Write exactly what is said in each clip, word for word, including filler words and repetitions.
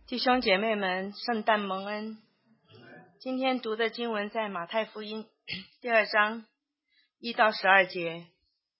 弟兄姐妹们，圣诞蒙恩。今天读的经文在马太福音第二章一到十二节。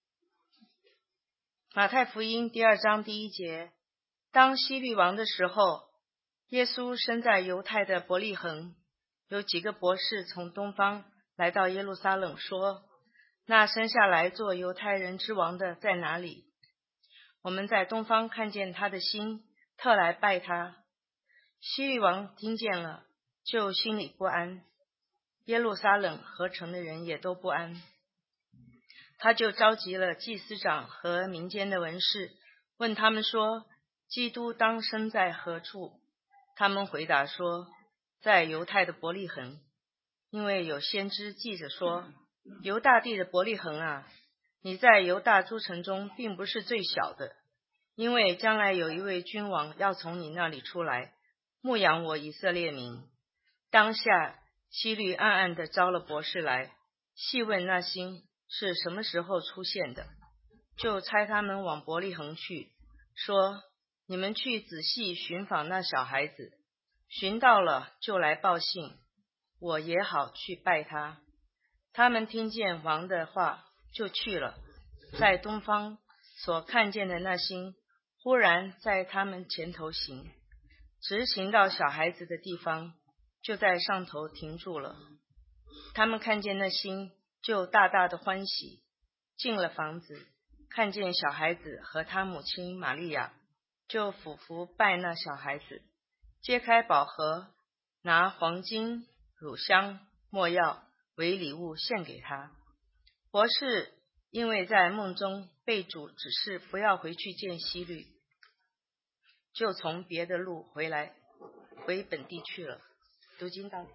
马太福音第二章第一节，当希律王的时候，耶稣生在犹太的伯利恒，有几个博士从东方来到耶路撒冷，说：那生下来做犹太人之王的在哪里？我们在东方看见他的星，特来拜他。希律王听见了，就心里不安，耶路撒冷和城的人也都不安。他就召集了祭司长和民间的文士，问他们说：基督当生在何处？他们回答说：在犹太的伯利恒，因为有先知记着说：犹大地的伯利恒啊，你在犹大诸城中并不是最小的，因为将来有一位君王要从你那里出来，牧养我以色列民。当下希律暗暗地招了博士来，细问那星是什么时候出现的，就差他们往伯利恒去，说：你们去仔细寻访那小孩子，寻到了就来报信，我也好去拜他。他们听见王的话，就去了。在东方所看见的那星，忽然在他们前头行，直行到小孩子的地方，就在上头停住了。他们看见那星，就大大的欢喜。进了房子，看见小孩子和他母亲玛利亚，就俯伏拜那小孩子，揭开宝盒，拿黄金、乳香、没药为礼物献给他。博士因为在梦中被主指示不要回去见希律，就从别的路回来，回本地去了。读经到。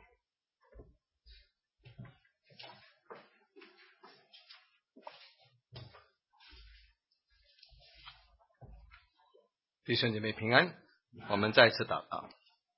弟兄姐妹平安，我们再次祷告。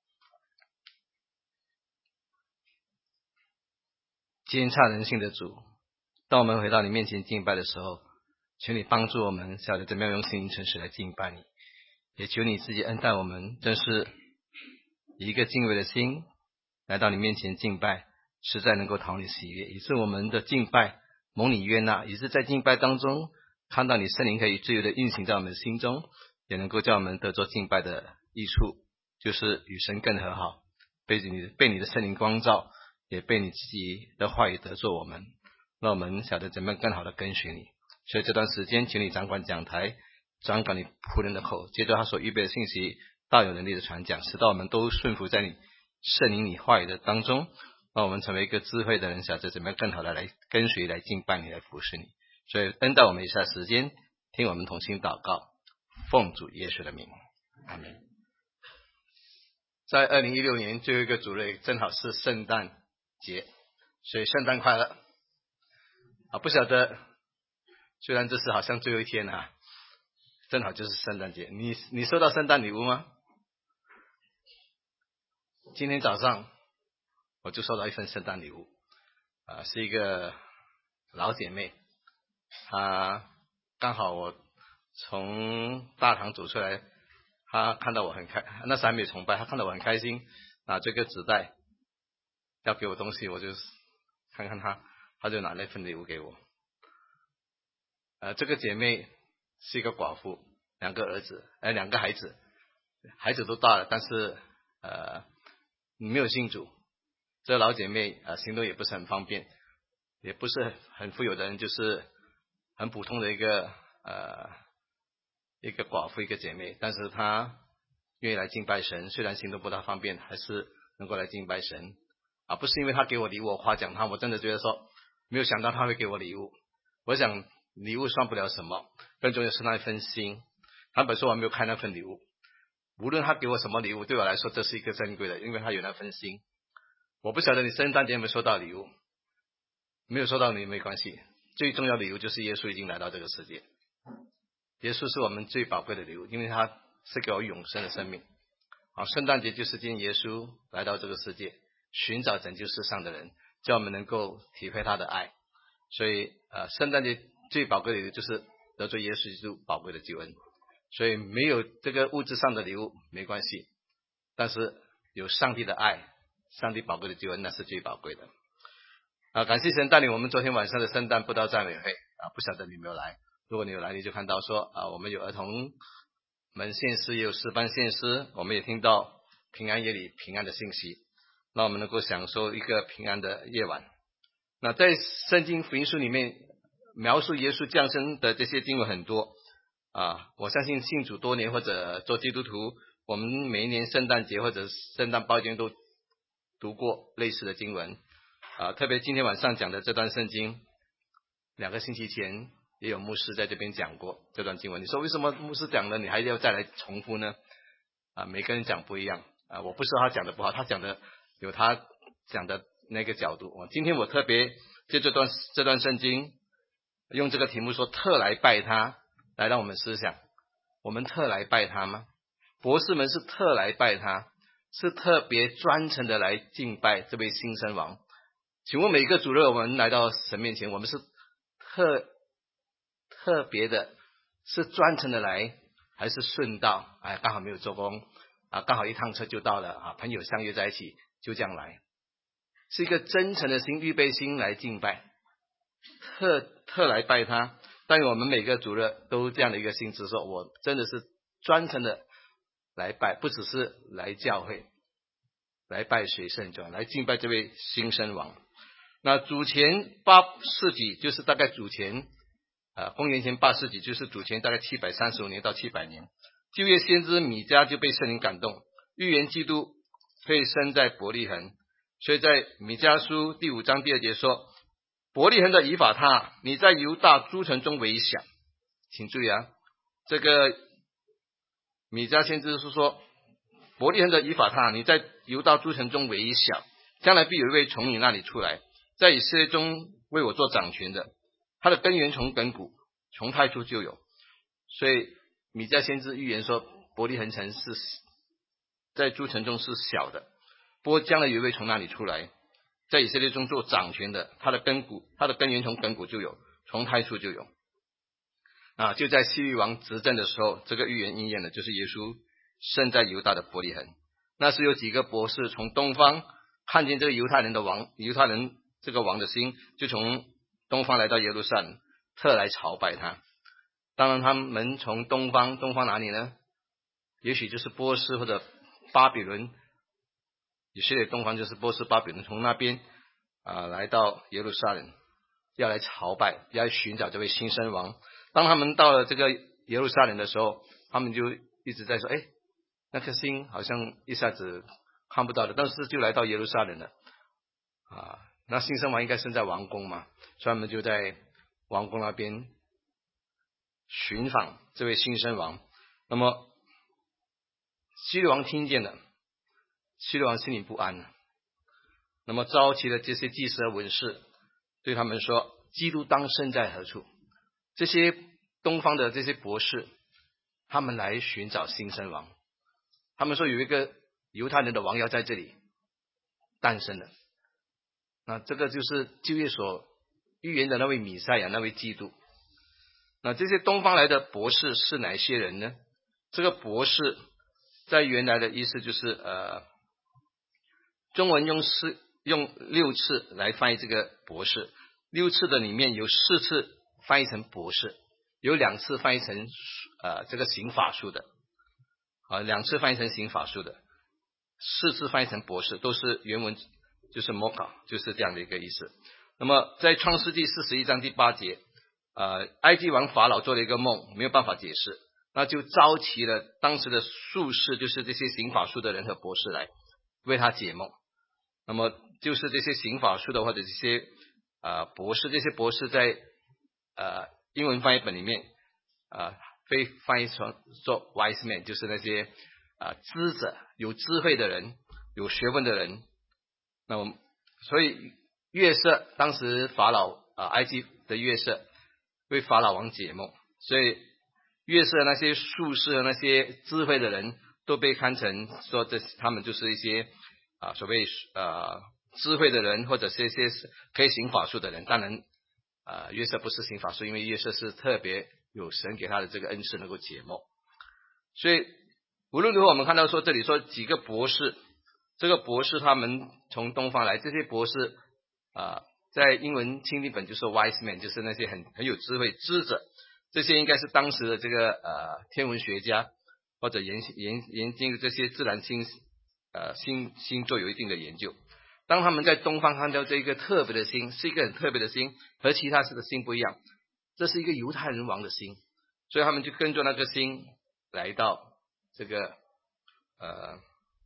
监察人性的主，当我们回到你面前敬拜的时候，求你帮助我们晓得怎么样用心灵诚实来敬拜你，也求你自己恩待我们，真是以一个敬畏的心来到你面前敬拜，实在能够讨你喜悦，以致我们的敬拜蒙你悦纳，也是在敬拜当中看到你圣灵可以自由的运行在我们的心中，也能够叫我们得着敬拜的益处，就是与神更和好，被你被你的圣灵光照，也被你自己的话语得作我们，让我们晓得怎么样更好的跟随你。所以这段时间请你掌管讲台，掌管你仆人的口，接着他所预备的信息大有能力的传讲，使到我们都顺服在你圣灵你话语的当中，让我们成为一个智慧的人，晓得怎么样更好的来跟随来敬拜你，来服侍你。所以恩待我们一下时间，听我们同心祷告，奉主耶稣的名，阿们。在二零一六年最后一个主日正好是圣诞节，所以圣诞快乐啊！不晓得，虽然这是好像最后一天啊，正好就是圣诞节。你你收到圣诞礼物吗？今天早上我就收到一份圣诞礼物啊，是一个老姐妹，她刚好我从大堂走出来，她看到我很开，那时还没有崇拜，她看到我很开心，拿这个纸袋要给我东西，我就看看她，她就拿那份礼物给我。呃，这个姐妹是一个寡妇，两个儿子，呃，两个孩子，孩子都大了，但是呃没有信主。这老姐妹呃行动也不是很方便，也不是很富有的人，就是很普通的一个呃一个寡妇，一个姐妹，但是她愿意来敬拜神，虽然行动不大方便，还是能够来敬拜神啊！不是因为她给我礼物我夸奖她，我真的觉得说没有想到她会给我礼物。我想礼物算不了什么，更重要是那一份心。坦白说我没有看那份礼物，无论他给我什么礼物，对我来说这是一个珍贵的，因为他有那份心。我不晓得你圣诞节有没有收到礼物，没有收到你没关系，最重要的礼物就是耶稣已经来到这个世界。耶稣是我们最宝贵的礼物，因为他是给我永生的生命啊！圣诞节就是今天耶稣来到这个世界，寻找拯救世上的人，叫我们能够体会他的爱。所以呃，圣诞节最宝贵的礼物就是得着耶稣基督宝贵的救恩。所以没有这个物质上的礼物没关系， 但是有上帝的爱，上帝宝贵的救恩，那是最宝贵的。啊，感谢神带领我们昨天晚上的圣诞布道赞美会啊，不晓得你有没有来？如果你有来，你就看到说啊，我们有儿童们献诗，也有诗班献诗，我们也听到平安夜里平安的信息，让我们能够享受一个平安的夜晚。那在圣经福音书里面描述耶稣降生的这些经文很多啊，我相信信主多年或者做基督徒，我们每一年圣诞节或者圣诞报经都读过类似的经文啊。特别今天晚上讲的这段圣经，两个星期前也有牧师在这边讲过这段经文。你说为什么牧师讲了你还要再来重复呢？啊，每个人讲不一样啊，我不是说他讲的不好，他讲的有他讲的那个角度。我今天我特别借这段这段圣经，用这个题目说特来拜他，来让我们思想，我们特来拜他吗？博士们是特来拜他，是特别专程的来敬拜这位新生王。请问每一个主日我们来到神面前，我们是特特别的，是专程的来，还是顺道？哎，刚好没有做工啊，刚好一趟车就到了啊，朋友相约在一起就这样来，是一个真诚的心，预备心来敬拜，特特来拜他。但愿我们每个主日都这样的一个心志，说我真的是专程的来拜，不只是来教会来拜水圣者，来敬拜这位新生王。那主前八世纪，就是大概主前呃公元前八世纪，就是主前大概七百三十五年到七百年，旧约先知米迦就被圣灵感动，预言基督会生在伯利恒。所以在米迦书第五章第二节说，伯利恒的以法他，你在犹大诸城中为小。请注意啊，这个米迦先知是说，伯利恒的以法他，你在犹大诸城中为小，将来必有一位从你那里出来，在以色列中为我做掌权的，他的根源从亘古，从太初就有。所以米迦先知预言说，伯利恒城是在诸城中是小的，不过将来有一位从那里出来，在以色列中做掌权的，他的根骨，他的根源从亘古就有，从太初就有。啊，就在希律王执政的时候，这个预言应验了，就是耶稣生在犹大的伯利恒。那是有几个博士从东方看见这个犹太人的王，犹太人这个王的心，就从东方来到耶路撒冷，特来朝拜他。当然他们从东方，东方哪里呢？也许就是波斯或者巴比伦，以色列东方就是波斯巴比伦，从那边啊来到耶路撒冷，要来朝拜，要来寻找这位新生王。当他们到了这个耶路撒冷的时候，他们就一直在说，哎，那颗星好像一下子看不到的，但是就来到耶路撒冷了啊。那新生王应该生在王宫嘛，所以他们就在王宫那边寻访这位新生王。那么希律王听见了，希律王心里不安了，那么召集了这些祭司和文士，对他们说，基督当生在何处？这些东方的这些博士，他们来寻找新生王，他们说有一个犹太人的王要在这里诞生了。那这个就是旧约所预言的那位弥赛亚，那位基督。那这些东方来的博士是哪些人呢？这个博士在原来的意思就是呃，中文用四用六次来翻译这个博士，六次的里面有四次翻译成博士，有两次翻译成呃这个刑法术的啊，两次翻译成刑法术的，四次翻译成博士，都是原文就是摩考，就是这样的一个意思。那么在创世纪四十一章第八节，呃，埃及王法老做了一个梦，没有办法解释，那就召集了当时的术士，就是这些刑法术的人和博士来为他解梦。那么就是这些刑法术的或者这些呃博士，这些博士在呃英文翻译本里面呃被翻译成做 wise man， 就是那些啊、呃、知者，有智慧的人，有学问的人。那么所以约瑟当时法老啊、呃、埃及的约瑟为法老王解梦，所以约瑟那些术士那些智慧的人都被看成说这他们就是一些啊所谓呃智慧的人，或者是一些可以行法术的人。当然啊约瑟不是行法术，因为约瑟是特别有神给他的这个恩赐能够解梦。所以无论如何，我们看到说这里说几个博士，这个博士他们从东方来，这些博士啊、呃，在英文钦定本就说 wise men， 就是那些很很有智慧智者，这些应该是当时的这个呃天文学家或者研研研究这些自然星呃星星座有一定的研究。当他们在东方看到这个特别的星，是一个很特别的星，和其他的星不一样，这是一个犹太人王的星，所以他们就跟着那个星来到这个呃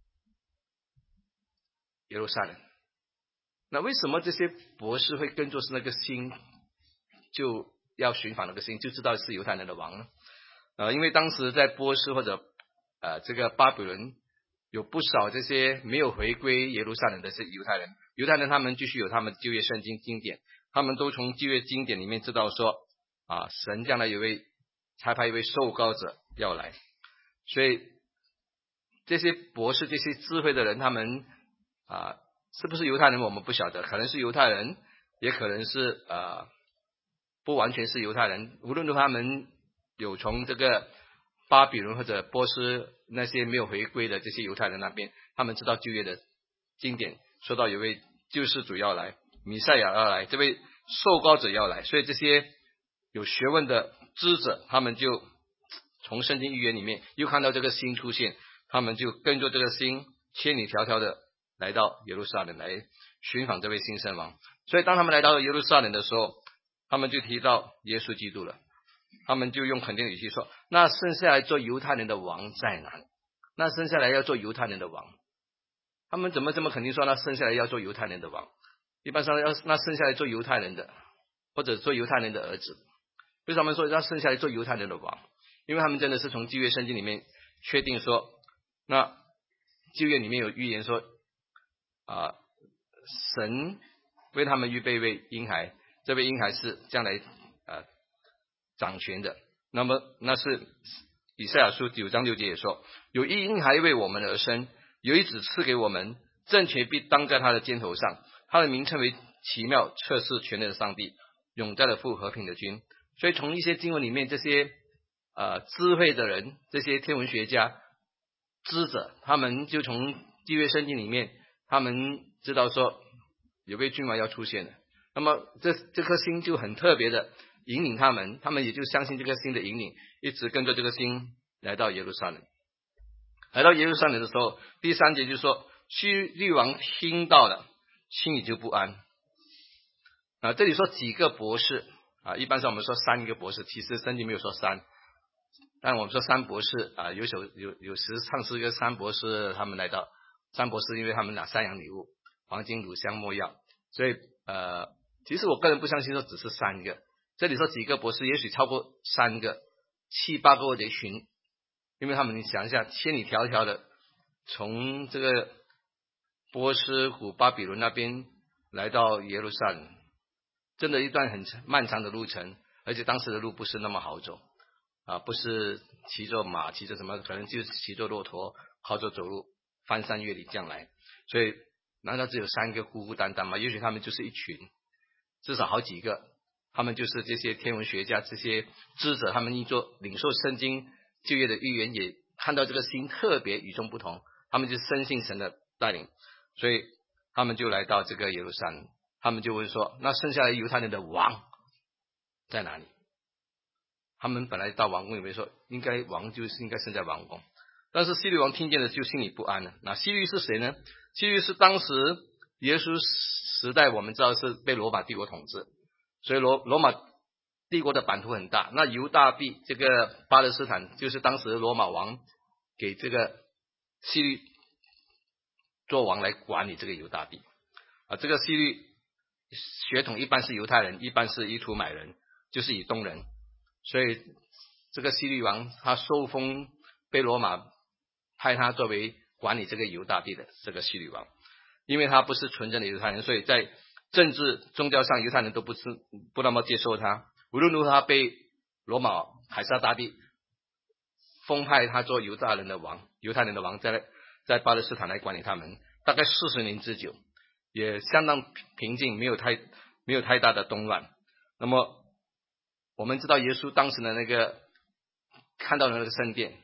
耶路撒冷。那为什么这些博士会跟着是那个星，就要寻访那个星，就知道是犹太人的王呢？呃，因为当时在波斯或者呃这个巴比伦有不少这些没有回归耶路撒冷的是犹太人，犹太人他们继续有他们旧约圣经经典，他们都从旧约经典里面知道说啊，神将来有位差派一位受膏者要来，所以这些博士这些智慧的人，他们啊是不是犹太人我们不晓得，可能是犹太人，也可能是啊不完全是犹太人，无论如何他们有从这个巴比伦或者波斯那些没有回归的这些犹太人那边，他们知道旧约的经典说到有位救世主要来，弥赛亚要来，这位受膏者要来，所以这些有学问的知者，他们就从圣经预言里面又看到这个星出现，他们就跟着这个星千里迢迢的来到耶路撒冷来寻访这位新生王。所以当他们来到耶路撒冷的时候，他们就提到耶稣基督了，他们就用肯定的语气说，那剩下来做犹太人的王在哪里？那剩下来要做犹太人的王，他们怎么这么肯定说那剩下来要做犹太人的王？一般上要那剩下来做犹太人的，或者做犹太人的儿子。为什么说要剩下来做犹太人的王？因为他们真的是从旧约圣经里面确定说，那旧约里面有预言说啊，神为他们预备一位婴孩，这位婴孩是将来啊掌权的。那么那是以赛亚书九章六节也说，有一婴孩为我们而生，有一子赐给我们，政权必当在他的肩头上，他的名称为奇妙、测试全能的上帝，永在的父、和平的君。所以从一些经文里面，这些呃智慧的人，这些天文学家知者，他们就从旧约圣经里面，他们知道说有位君王要出现了。那么这这颗星就很特别的引领他们，他们也就相信这个星的引领，一直跟着这个星来到耶路撒冷。来到耶路撒冷的时候，第三节就说，希律王听到了，心里就不安。啊，这里说几个博士啊，一般上我们说三个博士，其实圣经没有说三，但我们说三博士啊，有首有有时唱诗歌三博士他们来到，三博士因为他们拿三样礼物，黄金、乳香、没药，所以呃，其实我个人不相信说只是三个，这里说几个博士，也许超过三个，七八个或者一群，因为他们你想一下，千里迢迢的从这个波斯古巴比伦那边来到耶路撒冷，真的一段很漫长的路程，而且当时的路不是那么好走啊，不是骑着马骑着什么，可能就是骑着骆驼靠着走路翻山越岭这样来，所以难道只有三个孤孤单单吗？也许他们就是一群，至少好几个，他们就是这些天文学家这些知者，他们一做领受圣经旧约的预言，也看到这个星特别与众不同，他们就深信神的带领，所以他们就来到这个耶路撒冷，他们就问说，那剩下来犹太人的王在哪里？他们本来到王宫里面说，应该王就是应该生在王宫，但是希律王听见了就心里不安了。那希律是谁呢？希律是当时耶稣时代，我们知道是被罗马帝国统治，所以罗罗马帝国的版图很大，那犹大地这个巴勒斯坦就是当时罗马王给这个希律做王来管理这个犹大地啊。这个希律血统一般是犹太人，一般是以土买人，就是以东人，所以这个希律王他受封被罗马派他作为管理这个犹大地的这个希律王，因为他不是纯正的犹太人，所以在政治宗教上犹太人都不是不那么接受他。无论如何他被罗马凯撒大帝封派他做犹大人的王，犹太人的王，在在巴勒斯坦来管理他们，大概四十年之久，也相当平静，没有太没有太大的动乱。那么我们知道耶稣当时的那个看到的那个圣殿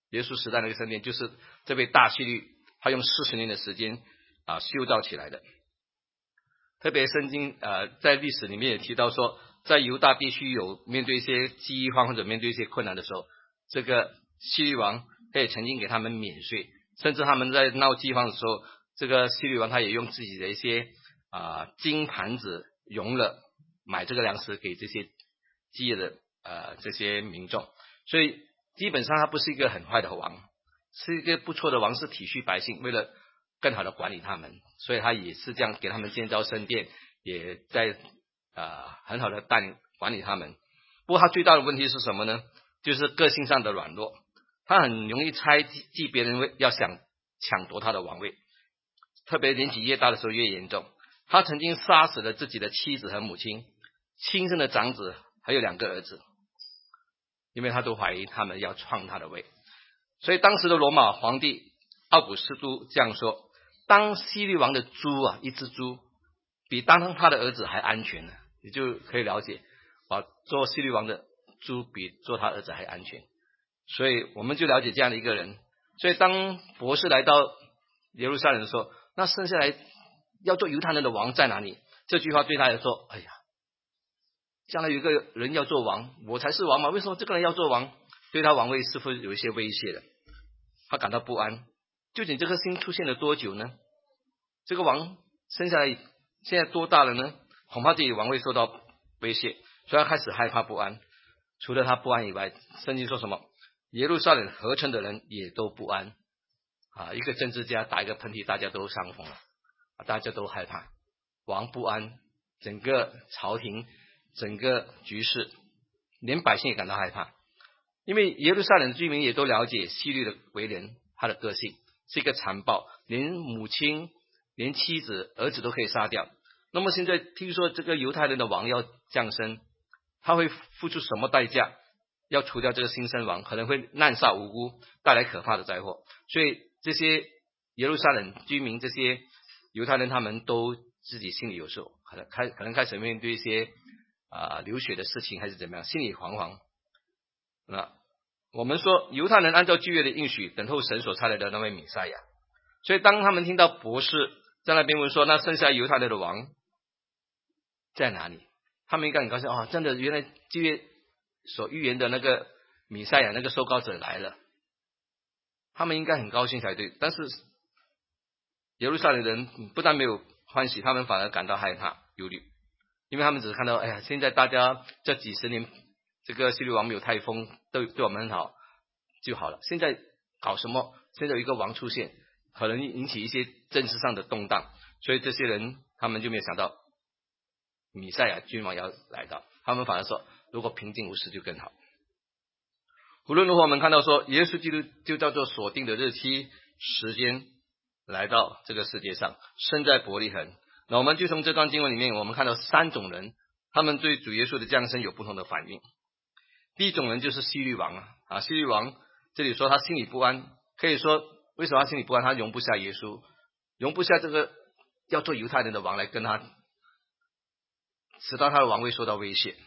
耶稣时代那个圣殿，就是这位大希律他用四十年的时间啊修造起来的。特别圣经呃在历史里面也提到说，在犹大必须有面对一些饥荒或者面对一些困难的时候，这个希律王他也曾经给他们免税，甚至他们在闹饥荒的时候，这个希律王他也用自己的一些啊、呃、金盘子容了买这个粮食给这些饥饿的呃这些民众。所以基本上他不是一个很坏的王，是一个不错的王，是体恤百姓，为了更好的管理他们，所以他也是这样给他们建造圣殿，也在呃很好的带领管理他们。不过他最大的问题是什么呢？就是个性上的软弱，他很容易猜忌别人要想抢夺他的王位，特别年纪越大的时候越严重。他曾经杀死了自己的妻子和母亲、亲生的长子还有两个儿子，因为他都怀疑他们要篡他的位。所以当时的罗马皇帝奥古斯都这样说，当希律王的猪啊，一只猪比当他的儿子还安全呢，你就可以了解啊，做希律王的猪比做他儿子还安全。所以我们就了解这样的一个人。所以当博士来到耶路撒冷的时候，那剩下来要做犹太人的王在哪里？这句话对他来说，哎呀，将来有一个人要做王，我才是王嘛，为什么这个人要做王？对他王位是否有一些威胁的？他感到不安。究竟这颗星出现了多久呢？这个王生下来现在多大了呢？恐怕自己王位受到威胁，所以他开始害怕不安。除了他不安以外，圣经说什么？耶路撒冷合城的人也都不安啊！一个政治家打一个喷嚏，大家都伤风了，啊，大家都害怕，王不安，整个朝廷、整个局势，连百姓也感到害怕。因为耶路撒冷的居民也都了解希律的为人，他的个性是一个残暴，连母亲、连妻子、儿子都可以杀掉。那么现在听说这个犹太人的王要降生，他会付出什么代价？要除掉这个新生王，可能会滥杀无辜，带来可怕的灾祸。所以这些耶路撒冷居民，这些犹太人，他们都自己心里有数，可能开可能开始面对一些啊、呃、流血的事情，还是怎么样，心里惶惶。那我们说犹太人按照旧约的应许等候神所差来的那位弥赛亚，所以当他们听到博士在那边问说那剩下犹太人的王在哪里，他们应该很高兴，哦，真的原来旧约所预言的那个弥赛亚那个受膏者来了，他们应该很高兴才对。但是耶路撒冷人不但没有欢喜，他们反而感到害怕忧虑，因为他们只是看到哎呀，现在大家这几十年这个希律王没有太疯，对对我们很好就好了，现在搞什么？现在有一个王出现，可能引起一些政治上的动荡，所以这些人他们就没有想到弥赛亚君王要来到，他们反而说如果平静无事就更好。无论如何，我们看到说耶稣基督就叫做锁定的日期时间来到这个世界上，生在伯利恒。那我们就从这段经文里面，我们看到三种人，他们对主耶稣的降生有不同的反应。第一种人就是希律王啊，啊，希律王这里说他心里不安，可以说为什么他心里不安？他容不下耶稣，容不下这个要做犹太人的王来跟他，使到他的王位受到威胁。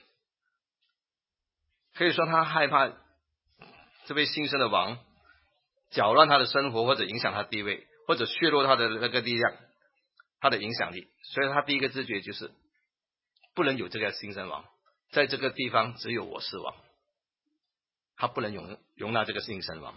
可以说他害怕这位新生的王搅乱他的生活，或者影响他地位，或者削弱他的那个力量，他的影响力。所以他第一个直觉就是不能有这个新生王，在这个地方只有我是王，他不能容容纳这个新生王。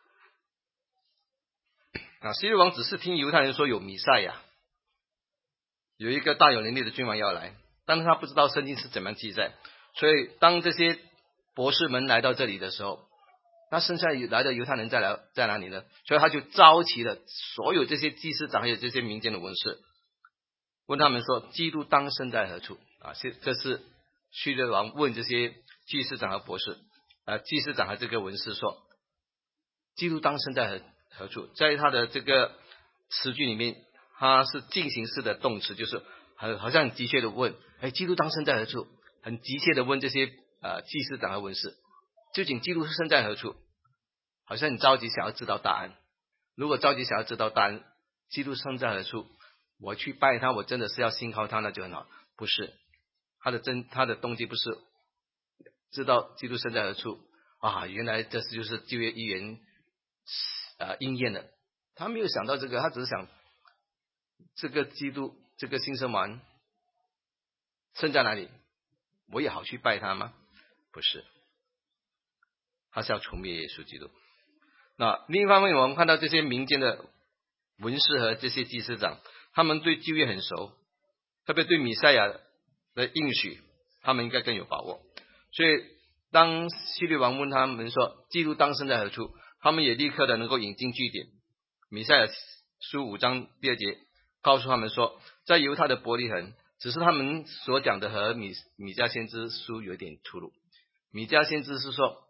啊，希律王只是听犹太人说有弥赛亚，有一个大有能力的君王要来，但是他不知道圣经是怎么记载。所以当这些博士们来到这里的时候，那剩下来的犹太人在来在哪里呢？所以他就召集了所有这些祭司长还有这些民间的文士，问他们说基督当生在何处啊？这是希律王问这些祭司长和博士，呃，祭司长和这个文士说基督当生在何何处？在他的这个词句里面，他是进行式的动词，就是很好像很急切的问，哎，基督当生在何处？很急切的问这些呃祭司长和文士，究竟基督是生在何处？好像很着急想要知道答案。如果着急想要知道答案，基督生在何处，我去拜他，我真的是要信靠他，那就很好。不是，他的真他的动机不是知道基督生在何处啊，原来这是就是旧约预言呃应验了。他没有想到这个，他只是想这个基督这个新生王生在哪里，我也好去拜他吗？不是，他是要除灭耶稣基督。那另一方面，我们看到这些民间的文士和这些祭司长，他们对旧约很熟，特别对弥赛亚的应许，他们应该更有把握。所以当希律王问他们说基督当生在何处，他们也立刻的能够引经据典。弥赛亚书五章第二节告诉他们说，在犹太的伯利恒，只是他们所讲的和米米迦先知书有点出入。米迦先知是说，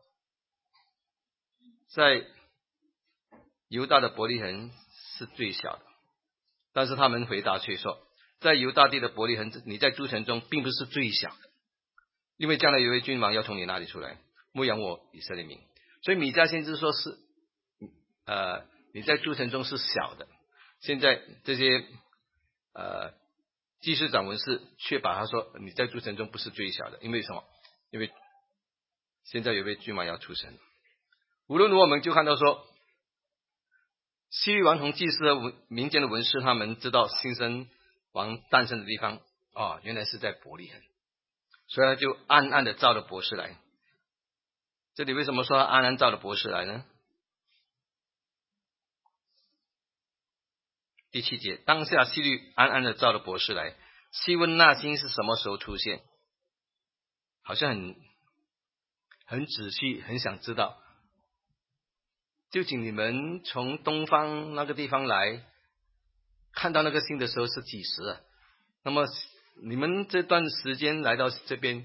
在犹大的伯利恒是最小的，但是他们回答却说，在犹大地的伯利恒，你在诸城中并不是最小的，因为将来有一位君王要从你那里出来，牧养我以色列民。所以米迦先知说是，呃，你在诸城中是小的。现在这些呃祭司长文士却把他说你在诸城中不是最小的，因为什么？因为现在有一位君王要出生。无论如何，我们就看到说，希律王从祭司和民间的文士，他们知道新生王诞生的地方，哦，原来是在伯利恒，所以他就暗暗的召了博士来。这里为什么说他暗暗召了博士来呢？第七节，当下希律暗暗的召了博士来，细问那星是什么时候出现，好像很很仔细，很想知道究竟你们从东方那个地方来看到那个星的时候是几时啊？那么你们这段时间来到这边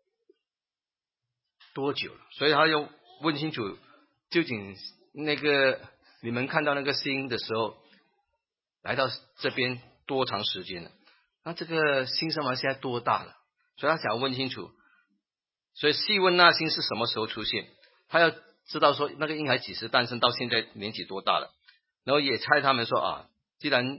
多久了？所以他要问清楚，究竟那个你们看到那个星的时候来到这边多长时间了？那这个新生王现在多大了？所以他想要问清楚。所以细问那星是什么时候出现，他要知道说那个婴孩几时诞生，到现在年纪多大了。然后也猜他们说啊，既然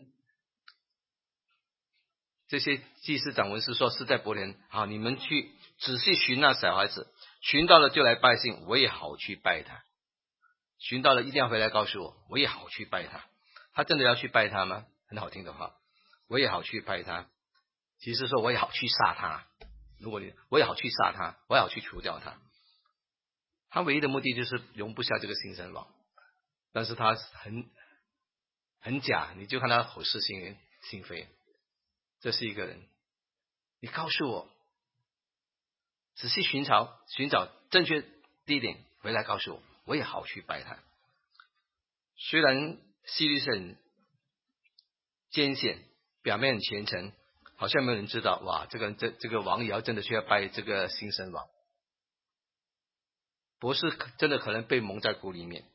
这些祭司长文士说是在伯利恒，好，你们去仔细寻那小孩子，寻到了就来拜信，我也好去拜他。寻到了一定要回来告诉我，我也好去拜他。他真的要去拜他吗？很好听的话，我也好去拜他。其实说我也好去杀他，如果你我也好去杀他，我也好去除掉他。他唯一的目的就是容不下这个新生王，但是他很很假，你就看他口是心心非。这是一个人，你告诉我，仔细寻找寻找正确地点，回来告诉我，我也好去拜他。虽然希律是很艰险，表面很虔诚，好像没有人知道，哇，这个这这个王也要真的去要拜这个新生王，博士真的可能被蒙在鼓里面。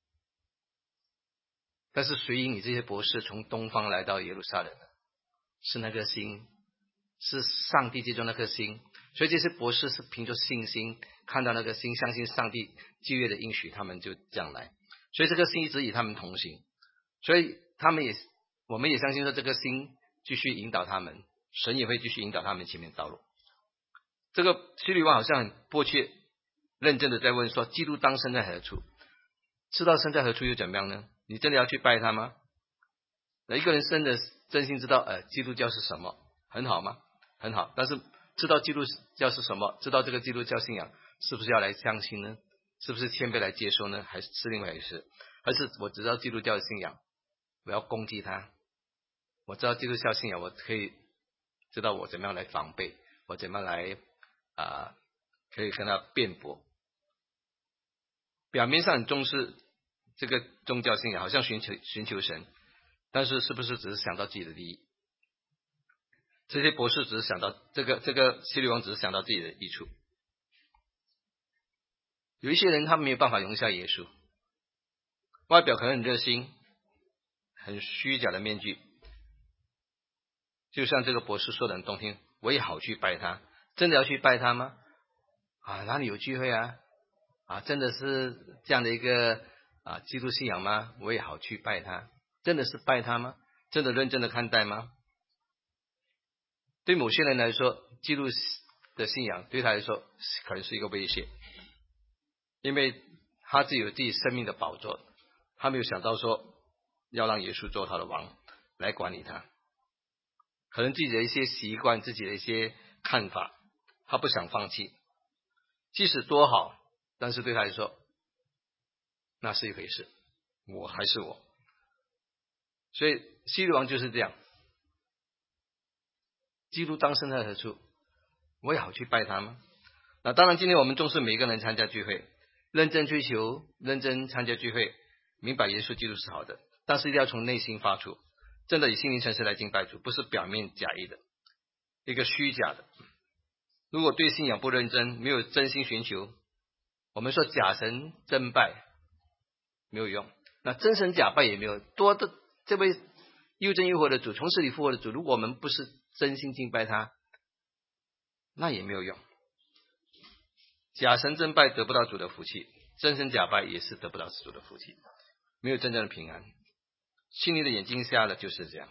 但是谁引你这些博士从东方来到耶路撒冷呢？是那颗星，是上帝借助那颗星。所以这些博士是凭着信心看到那个星，相信上帝旧约的应许，他们就这样来。所以这个星一直与他们同行，所以他们也我们也相信说这个星继续引导他们，神也会继续引导他们前面道路。这个希律王好像很迫切认真的在问说，基督当生在何处？知道生在何处又怎么样呢？你真的要去拜他吗？一个人真的真心知道呃基督教是什么，很好吗？很好。但是知道基督教是什么，知道这个基督教信仰是不是要来相信呢？是不是谦卑来接受呢？还是是另外一回事？还是我知道基督教的信仰，我要攻击他？我知道基督教信仰，我可以知道我怎么样来防备，我怎么样来啊、呃，可以跟他辩驳。表面上很重视这个宗教信仰，好像寻求寻求神，但是是不是只是想到自己的利益？这些博士只是想到这个这个希律王只是想到自己的益处。有一些人他没有办法容下耶稣，外表可能很热心，很虚假的面具，就像这个博士说的很动听，我也好去拜他。真的要去拜他吗？啊，哪里有聚会啊？啊，真的是这样的一个啊基督信仰吗？我也好去拜他。真的是拜他吗？真的认真的看待吗？对某些人来说，基督的信仰对他来说可能是一个威胁，因为他自己有自己生命的宝座， 他没有想到说要让耶稣做他的王来管理他，可能自己的一些习惯，自己的一些看法，他不想放弃，即使多好，但是对他来说那是一回事，我还是我。所以希律王就是这样，基督当生在何处，我也好去拜他吗？那当然今天我们重视每一个人参加聚会，认真追求，认真参加聚会，明白耶稣基督是好的，但是一定要从内心发出，真的以心灵诚实来敬拜主，不是表面假意的，一个虚假的。如果对信仰不认真，没有真心寻求，我们说假神真拜没有用，那真神假拜也没有。多的这位又真又活的主，从死里复活的主，如果我们不是真心敬拜他，那也没有用。假神真拜得不到主的福气，真神假拜也是得不到主的福气，没有真正的平安。心里的眼睛瞎了就是这样。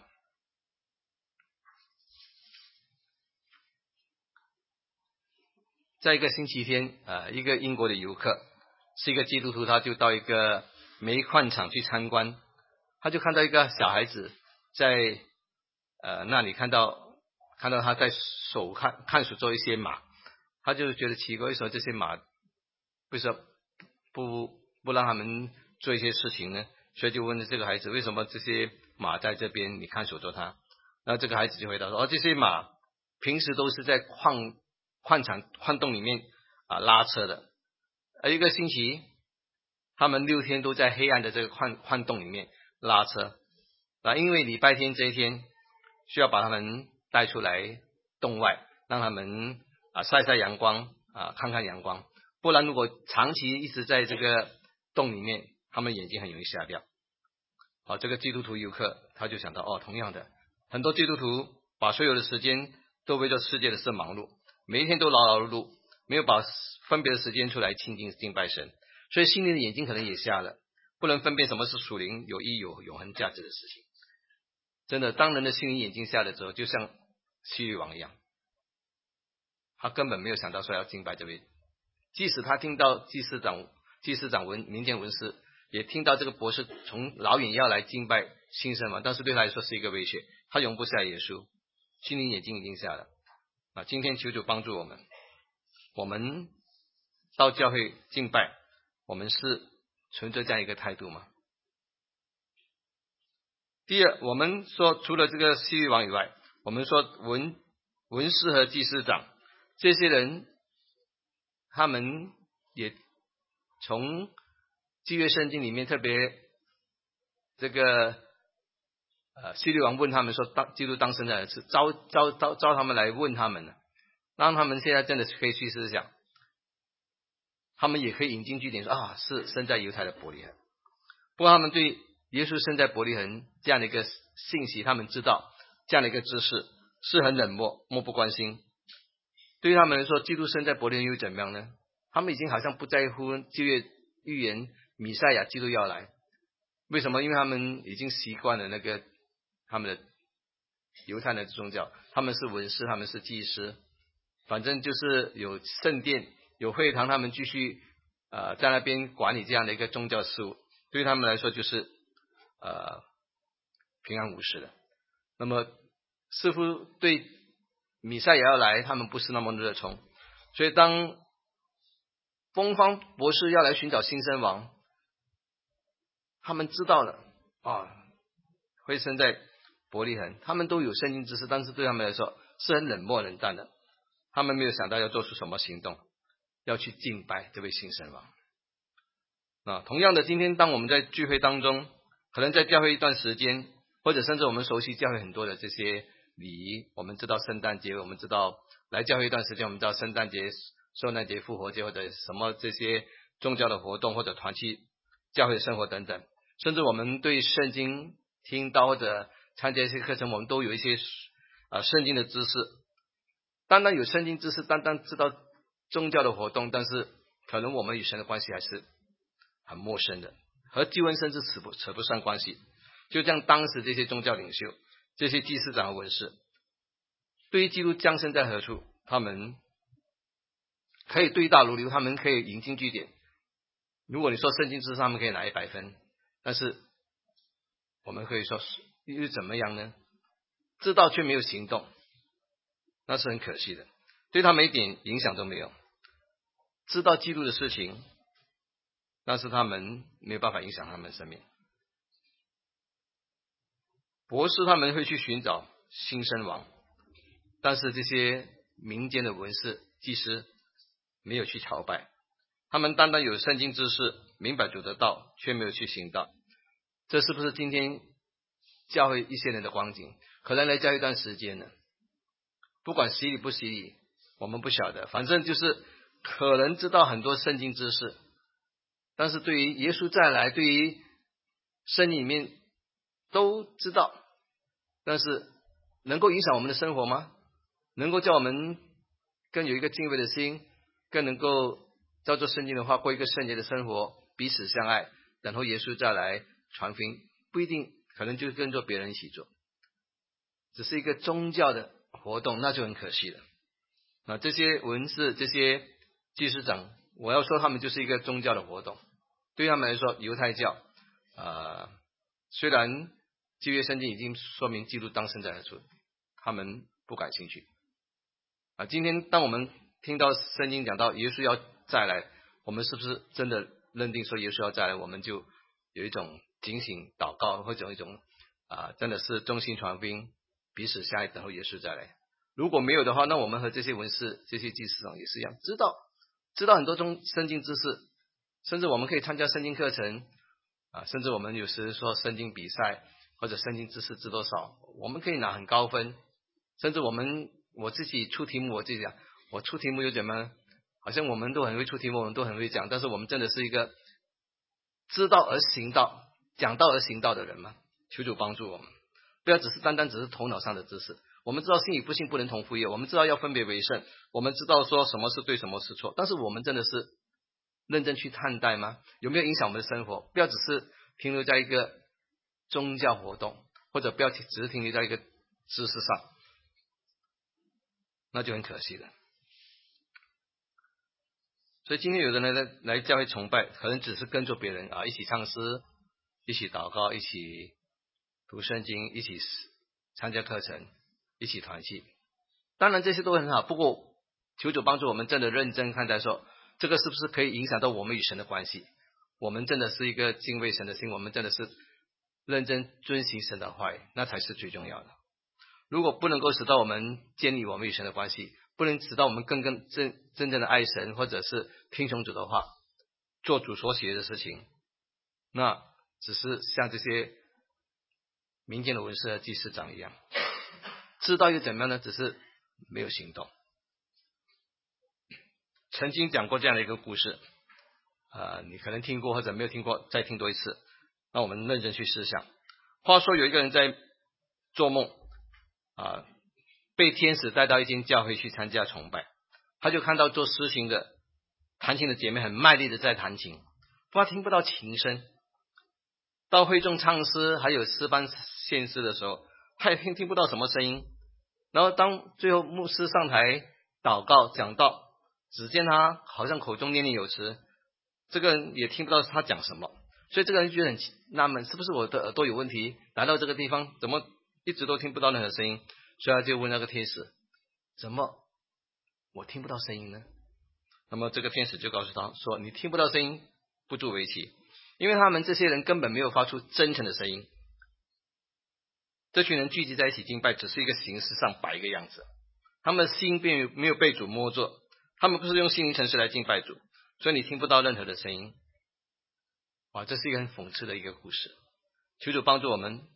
在一个星期天，呃，一个英国的游客是一个基督徒，他就到一个煤矿场去参观，他就看到一个小孩子在呃那里看到看到他在手看看守做一些马，他就觉得奇怪，为什么这些马为什么不不让他们做一些事情呢？所以就问这个孩子，为什么这些马在这边你看守着它？那这个孩子就回答说，哦，这些马平时都是在矿矿场矿洞里面啊拉车的，而一个星期他们六天都在黑暗的这个矿矿洞里面拉车，啊，因为礼拜天这一天需要把他们带出来洞外，让他们啊晒晒阳光啊看看阳光，不然如果长期一直在这个洞里面，他们眼睛很容易瞎掉。好，这个基督徒游客他就想到，哦，同样的，很多基督徒把所有的时间都为这世界的事忙碌，每一天都劳劳碌碌，没有把分别的时间出来亲近敬拜神，所以心灵的眼睛可能也瞎了，不能分辨什么是属灵有益有永恒价值的事情。真的，当人的心灵眼睛瞎了之后，就像希律王一样，他根本没有想到说要敬拜这位，即使他听到祭司长祭司长文民间文士也听到这个博士从老远要来敬拜新生嘛，但是对他来说是一个威胁，他容不下耶稣，心灵眼睛已经瞎了啊！今天求主帮助我们，我们到教会敬拜，我们是存着这样一个态度吗？第二，我们说除了这个希律王以外，我们说文文士和祭司长这些人，他们也从旧约圣经里面特别这个呃希律王问他们说，当基督当生的是招招招招他们来问他们呢，让他们现在真的是可以去思想，他们也可以引经据典说啊，是生在犹太的伯利恒。不过他们对耶稣生在伯利恒这样的一个信息，他们知道这样的一个知识是很冷漠，漠不关心。对于他们来说，基督生在伯利恒又怎么样呢？他们已经好像不在乎旧约预言弥赛亚基督要来。为什么？因为他们已经习惯了那个他们的犹太的宗教，他们是文士，他们是祭司，反正就是有圣殿有会堂，他们继续呃在那边管理这样的一个宗教事务，对于他们来说就是呃平安无事的。那么似乎对弥赛亚要来，他们不是那么热衷，所以当东方博士要来寻找新生王，他们知道了啊，会生在伯利恒，他们都有圣经知识，但是对他们来说是很冷漠冷淡的，他们没有想到要做出什么行动，要去敬拜这位新生王。啊，同样的，今天当我们在聚会当中，可能在教会一段时间，或者甚至我们熟悉教会很多的这些礼仪，我们知道圣诞节，我们知道来教会一段时间，我们知道圣诞节、受难节、复活节或者什么这些宗教的活动或者团契教会生活等等，甚至我们对圣经听到或者参加一些课程，我们都有一些啊圣经的知识。单单有圣经知识，单单知道宗教的活动，但是可能我们与神的关系还是很陌生的，和救恩甚至扯不扯不上关系。就像当时这些宗教领袖、这些祭司长和文士，对于基督降生在何处，他们可以对答如流，他们可以引经据典。如果你说圣经知识，他们可以拿一百分， 但是我们可以说又怎么样呢？知道却没有行动，那是很可惜的，对他们一点影响都没有。知道基督的事情，但是他们没有办法影响他们的生命。博士他们会去寻找新生王，但是这些民间的文士祭司没有去朝拜，他们单单有圣经知识，明白主的道，却没有去行道。这是不是今天教会一些人的光景？可能来教一段时间了，不管洗礼不洗礼，我们不晓得，反正就是可能知道很多圣经知识，但是对于耶稣再来，对于圣经里面都知道，但是能够影响我们的生活吗？能够叫我们更有一个敬畏的心，更能够照着圣经的话过一个圣洁的生活，彼此相爱，等候耶稣再来传福音，不一定，可能就跟着别人一起做，只是一个宗教的活动，那就很可惜了。那这些文士，这些祭司长，我要说他们就是一个宗教的活动。对他们来说，犹太教呃，虽然旧约圣经已经说明基督当生在何处，他们不感兴趣啊。今天当我们听到圣经讲到耶稣要再来，我们是不是真的认定说耶稣要再来，我们就有一种警醒祷告，或者一种啊、呃，真的是忠心传福音，彼此相爱，等候耶稣再来。如果没有的话，那我们和这些文士、这些祭司长也是一样，知道知道很多中圣经知识，甚至我们可以参加圣经课程啊，甚至我们有时说圣经比赛或者圣经知识知多少，我们可以拿很高分，甚至我们我自己出题目，我自己讲，我出题目有怎么，好像我们都很会出题目，我们都很会讲，但是我们真的是一个知道而行道、讲道而行道的人吗？求主帮助我们，不要只是单单只是头脑上的知识。我们知道信与不信不能同负业，我们知道要分别为圣，我们知道说什么是对，什么是错，但是我们真的是认真去看待吗？有没有影响我们的生活？不要只是停留在一个宗教活动，或者不要只是停留在一个知识上，那就很可惜了。所以今天有的人来来教会崇拜，可能只是跟着别人啊，一起唱诗，一起祷告，一起读圣经，一起参加课程，一起团契。当然这些都很好，不过求主帮助我们真的认真看待说，这个是不是可以影响到我们与神的关系？我们真的是一个敬畏神的心，我们真的是认真遵行神的话语，那才是最重要的。如果不能够使到我们建立我们与神的关系，不能使到我们更更真真正的爱神，或者是听从主的话，做主所喜悦的事情，那只是像这些民间的文士和祭司长一样，知道又怎么样呢？只是没有行动。曾经讲过这样的一个故事，呃，你可能听过或者没有听过，再听多一次，那我们认真去思想。话说有一个人在做梦啊，被天使带到一间教会去参加崇拜，他就看到做诗行的弹琴的姐妹很卖力的在弹琴，不过听不到琴声。到会众唱诗还有诗班献诗的时候，他也听听不到什么声音。然后当最后牧师上台祷告讲道，只见他好像口中念念有词，这个人也听不到他讲什么，所以这个人觉得很纳闷，是不是我的耳朵有问题？来到这个地方怎么一直都听不到任何声音？所以他就问那个天使，怎么我听不到声音呢？那么这个天使就告诉他说，你听不到声音不足为奇，因为他们这些人根本没有发出真诚的声音。这群人聚集在一起敬拜，只是一个形式上摆一个样子，他们的心并没有被主摸着，他们不是用心灵诚实来敬拜主，所以你听不到任何的声音。哇，这是一个很讽刺的一个故事。求主帮助我们，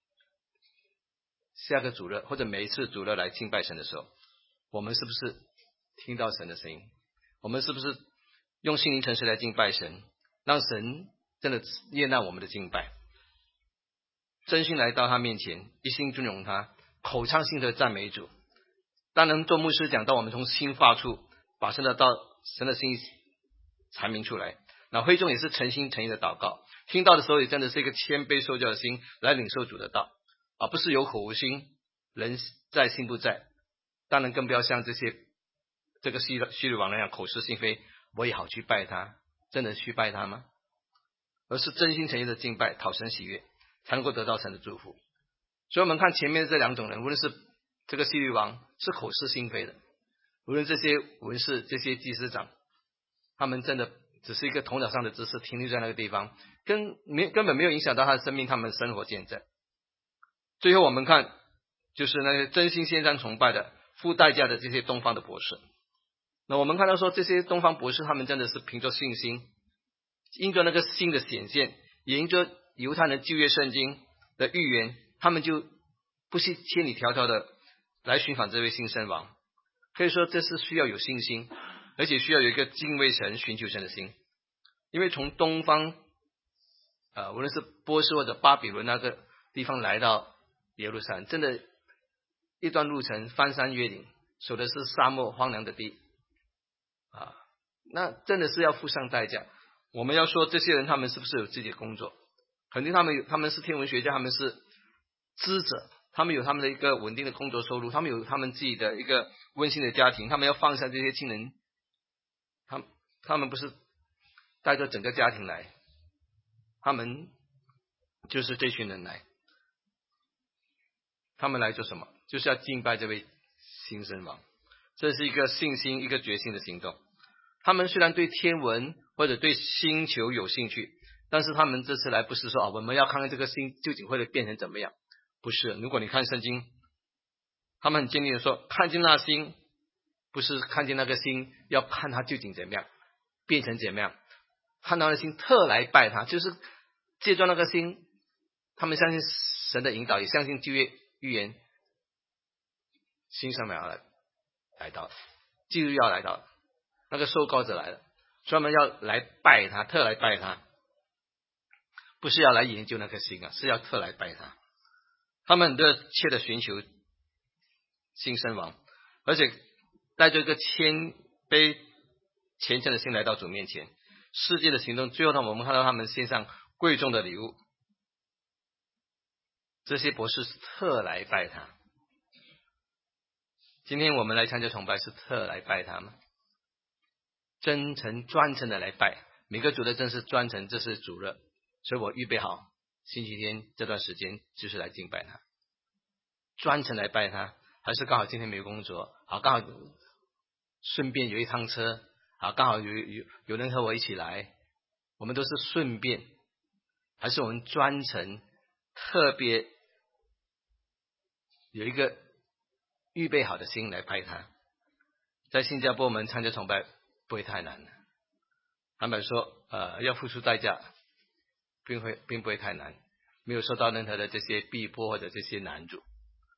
下个主日或者每一次主日来敬拜神的时候，我们是不是听到神的声音？我们是不是用心灵诚实来敬拜神，让神真的悦纳我们的敬拜，真心来到他面前，一心尊荣他，口唱心和赞美主。当然做牧师讲到我们从心发出，把神的道神的心意阐明出来，那会众也是诚心诚意的祷告，听到的时候也真的是一个谦卑受教的心来领受主的道，而不是有口无心，人在心不在。当然更不要像这些这个希律王那样口是心非，我也好去拜他，真的去拜他吗？ 而是真心诚意的敬拜，讨神喜悦，才能够得到神的祝福。所以我们看前面的这两种人，无论是这个希律王是口是心非的，无论这些文士、这些祭司长，他们真的只是一个头脑上的知识，停留在那个地方，根没根本没有影响到他的生命，他们生活见证。最后我们看，就是那些真心献上崇拜的、付代价的这些东方的博士。那我们看到说，这些东方博士他们真的是凭着信心，因着那个新的显现，也因着犹太人旧约圣经的预言，他们就不惜千里迢迢的来寻访这位新生王。可以说这是需要有信心，而且需要有一个敬畏神、寻求神的心。因为从东方呃，无论是波斯或者巴比伦那个地方来到耶路撒冷，真的一段路程，翻山越岭，走的是沙漠荒凉的地啊，那真的是要付上代价。我们要说这些人他们是不是有自己的工作？肯定他们有，他们是天文学家，他们是知者，他们有他们的一个稳定的工作收入，他们有他们自己的一个温馨的家庭，他们要放下这些亲人，他他们不是带着整个家庭来，他们就是这群人来，他们来做什么？就是要敬拜这位新生王。这是一个信心、一个决心的行动。他们虽然对天文或者对星球有兴趣，但是他们这次来不是说啊，我们要看看这个星究竟会变成怎么样，不是。如果你看圣经，他们很坚定的说，看见那星，不是看见那个星，要看它究竟怎么样，变成怎么样。看到那星，特来拜他，就是借助那个星，他们相信神的引导，也相信旧约预言，新生要来来到，基督要来到，那个受膏者来了，专门要来拜他，特来拜他，不是要来研究那颗星啊，是要特来拜他。他们很热切的寻求新生王，而且带着一个谦卑虔诚的心来到主面前。世界的行动，最后呢，我们看到他们献上贵重的礼物，这些博士是特来拜他。今天我们来参加崇拜是特来拜他吗？真诚专程的来拜，每个主的真是专程，这是主日，所以我预备好星期天这段时间就是来敬拜他，专程来拜他，还是刚好今天没有工作，好刚好顺便有一趟车，好刚好有有有人和我一起来，我们都是顺便，还是我们专程特别有一个预备好的心来拜他？在新加坡我们参加崇拜不会太难，坦白说呃，要付出代价并会并不会太难，没有受到任何的这些逼迫或者这些难阻，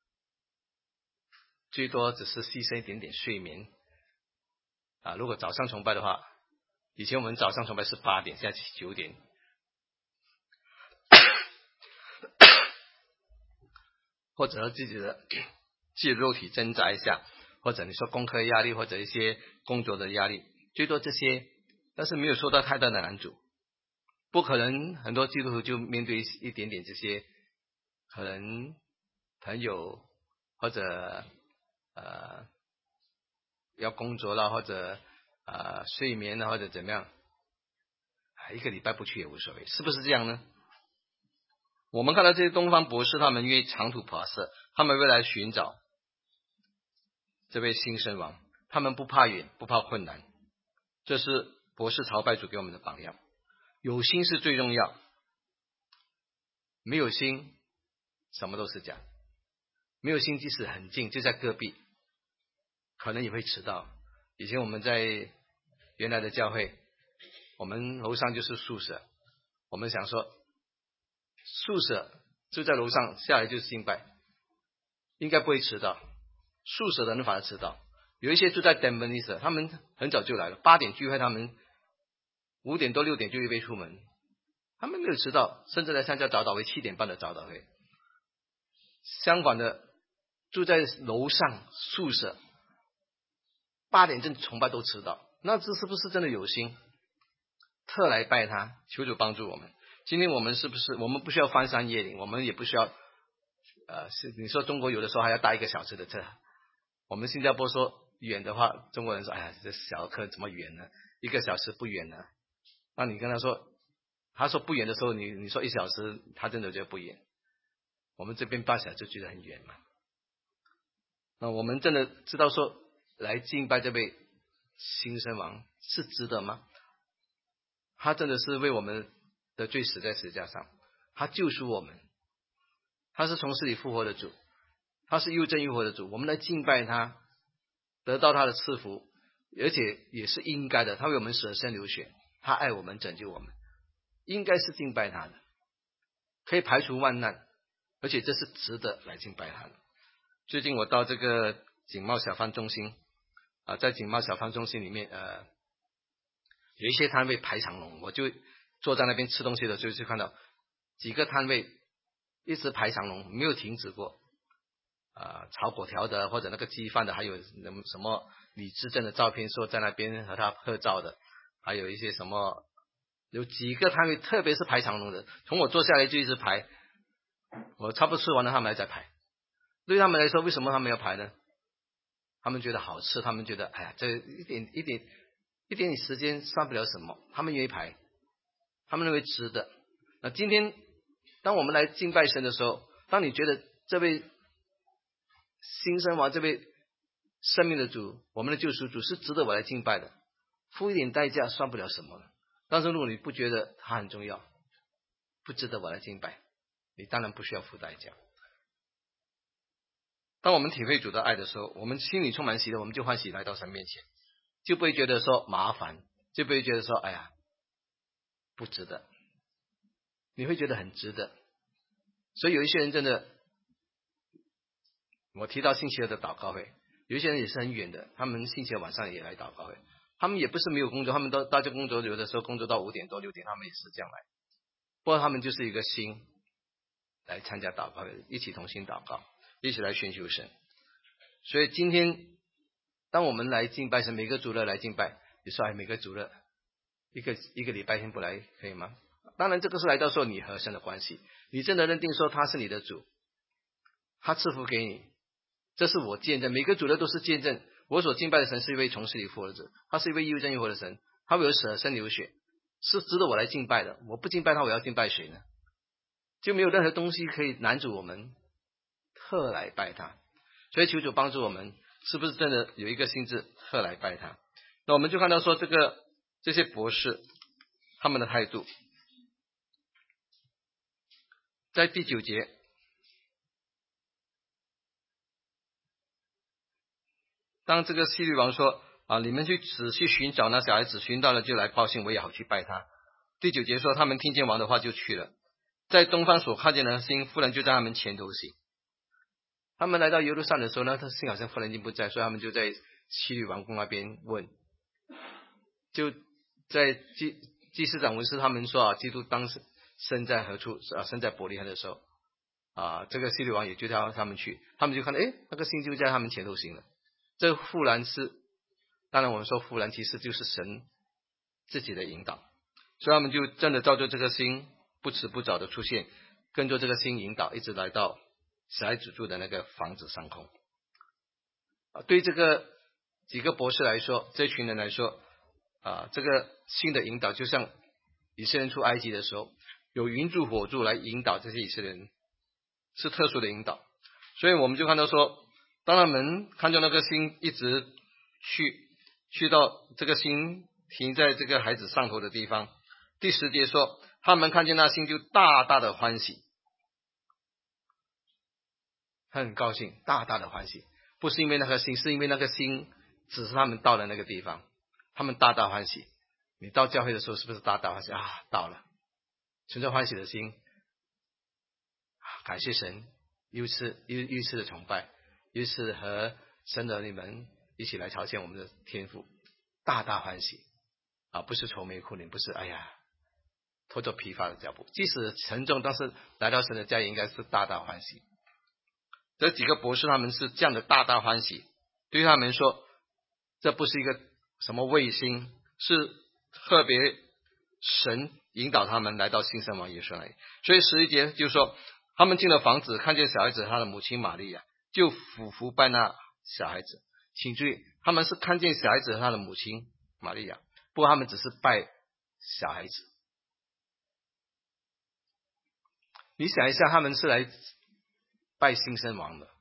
最多只是牺牲一点点睡眠啊。如果早上崇拜的话，以前我们早上崇拜是八点，现在是九点或者自己的自己的肉体挣扎一下，或者你说功课压力或者一些工作的压力，最多这些，但是没有受到太大的难阻。不可能很多基督徒就面对一点点这些可能朋友或者呃要工作了，或者呃睡眠了，或者怎么样，一个礼拜不去也无所谓，是不是这样呢？我们看到这些东方博士，他们愿意长途跋涉，他们为了寻找这位新生王，他们不怕远，不怕困难，这是博士朝拜主给我们的榜样。有心是最重要，没有心什么都是假。没有心即使很近，就在隔壁，可能也会迟到。以前我们在原来的教会，我们楼上就是宿舍，我们想说宿舍就在楼上，下来就是敬拜，应该不会迟到。宿舍的人反而迟到，有一些住在 Denver， 他们很早就来了，八点聚会，他们五点多六点就预备出门，他们没有迟到，甚至来参加早祷会，七点半的早祷会。相反的，住在楼上宿舍，八点正崇拜都迟到，那这是不是真的有心特来拜他？求主帮助我们。今天我们是不是我们不需要翻山越岭，我们也不需要呃，是你说中国有的时候还要搭一个小时的车，我们新加坡说远的话，中国人说哎呀，这小客怎么远呢？一个小时不远呢？那你跟他说他说不远的时候，你你说一小时，他真的觉得不远。我们这边半小时就觉得很远嘛。那我们真的知道说，来敬拜这位新生王是值得吗？他真的是为我们的罪死在十字架上，他救赎我们，他是从死里复活的主，他是又真又活的主，我们来敬拜他，得到他的赐福，而且也是应该的，他为我们舍身流血，他爱我们，拯救我们，应该是敬拜他的，可以排除万难，而且这是值得来敬拜他的。最近我到这个景茂小贩中心啊，在景茂小贩中心里面，呃，有一些摊位排长龙，我就坐在那边吃东西的时候，就看到几个摊位一直排长龙，没有停止过。啊、呃，炒粿条的或者那个鸡饭的，还有什么李志正的照片，说在那边和他合照的，还有一些什么，有几个摊位，特别是排长龙的，从我坐下来就一直排，我差不多吃完了，他们还在排。对他们来说，为什么他们要排呢？他们觉得好吃，他们觉得哎呀，这一点一点一点点时间算不了什么，他们愿意排，他们认为值得。那今天当我们来敬拜神的时候，当你觉得这位新生王，这位生命的主，我们的救赎主是值得我来敬拜的，付一点代价算不了什么了。但是如果你不觉得他很重要，不值得我来敬拜，你当然不需要付代价。当我们体会主的爱的时候，我们心里充满喜乐，我们就欢喜来到神面前，就不会觉得说麻烦，就不会觉得说哎呀不值得，你会觉得很值得。所以有一些人真的，我提到星期二的祷告会，有一些人也是很远的，他们星期二晚上也来祷告会，他们也不是没有工作，他们都大家工作，有的时候工作到五点多六点，他们也是这样来，不过他们就是一个心来参加祷告会，一起同心祷告，一起来寻求神。所以今天当我们来敬拜神，每个主日来敬拜，你说哎，每个主日一个一个礼拜天不来可以吗？当然这个是来到说你和神的关系，你真的认定说他是你的主，他赐福给你，这是我见证，每个主日都是见证我所敬拜的神是一位从死里复活的主，他是一位又真又活的神，他为我舍身流血，是值得我来敬拜的。我不敬拜他，我要敬拜谁呢？就没有任何东西可以拦阻我们特来拜他。所以求主帮助我们，是不是真的有一个心志特来拜他？那我们就看到说这个这些博士他们的态度，在第九节，当这个希律王说啊，你们去仔细寻找那小孩子，寻到了就来报信，我也好去拜他。第九节说他们听见王的话就去了，在东方所看见的星，忽然就在他们前头行。他们来到耶路撒冷的时候呢，他星好像忽然间不在，所以他们就在希律王宫那边问，就在祭祭司长文士他们说啊，基督当时身在何处啊？身在伯利恒的时候啊，这个希律王也就叫他们去，他们就看到诶，那个星就在他们前头行了。这忽然是，当然我们说忽然其实就是神自己的引导，所以他们就真的照着这个星不迟不早的出现，跟着这个星引导，一直来到小孩子住的那个房子上空。啊，对这个几个博士来说，这群人来说啊，这个星的引导就像以色列人出埃及的时候，有云柱火柱来引导这些以色列人，是特殊的引导。所以我们就看到说，当他们看到那个星一直去去到这个星停在这个孩子上头的地方，第十节说他们看见那星就大大的欢喜，他很高兴，大大的欢喜，不是因为那颗星，是因为那个星只是他们到了那个地方，他们大大欢喜。你到教会的时候是不是大大欢喜啊？到了，存着欢喜的心，感谢神，又次又又一次的崇拜，又一次和神的你们一起来朝见我们的天父，大大欢喜啊！不是愁眉苦脸，不是哎呀拖着疲乏的脚步，即使沉重，但是来到神的家也应该是大大欢喜。这几个博士他们是这样的大大欢喜，对他们说，这不是一个什么卫星，是特别神引导他们来到新生王耶稣那里。所以十一节就说，他们进了房子，看见小孩子他的母亲玛利亚，就俯伏拜那小孩子。请注意，他们是看见小孩子和他的母亲玛利亚，不过他们只是拜小孩子， 你想一下，他们是来拜新生王的。